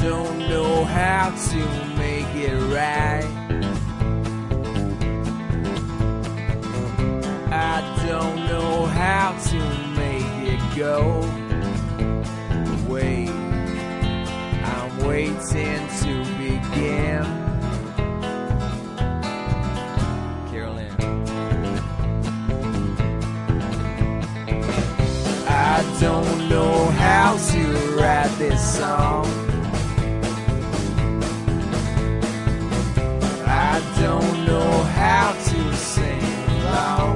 don't know how to make it right. I don't know how to make it go. Wait, I'm waiting to begin. Carolyn. I don't know how to write this song. I don't know how to sing along.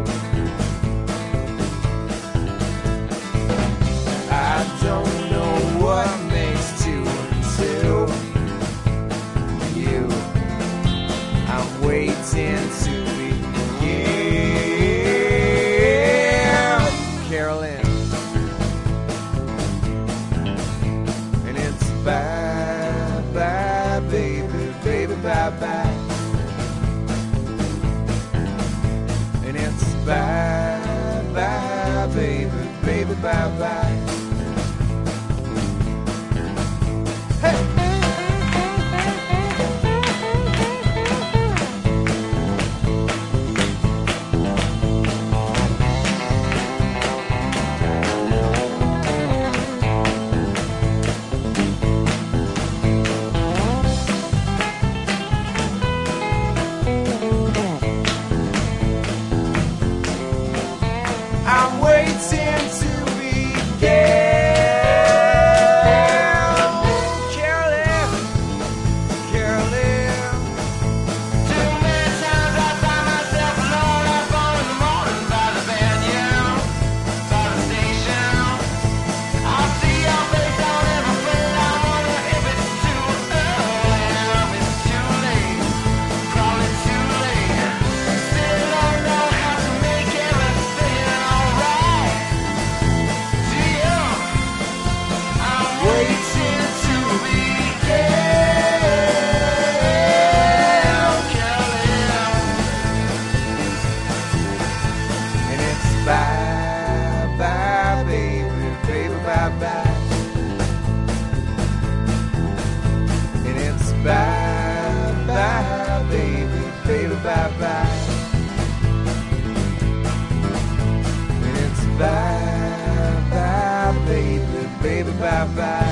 I don't know what makes two and two. You, I'm waiting to begin. Carolyn. And it's bye, bye, baby, baby, bye, bye. And it's bye, bye, baby, baby, bye, bye. I'm waiting to begin. Carolyn, Carolyn. Too many times I find myself alone at 4 in the morning by the venue, by the station. I see your face on every plate. I wonder if it's too early or if it's too late. Probably too late. Still don't know how to make everything alright. To you, I'm waiting to begin. Carolyn. And it's bye, bye, baby, baby, bye, bye. And it's bye, bye, baby, baby, bye, bye. And it's bye, bye, baby, baby, bye, bye.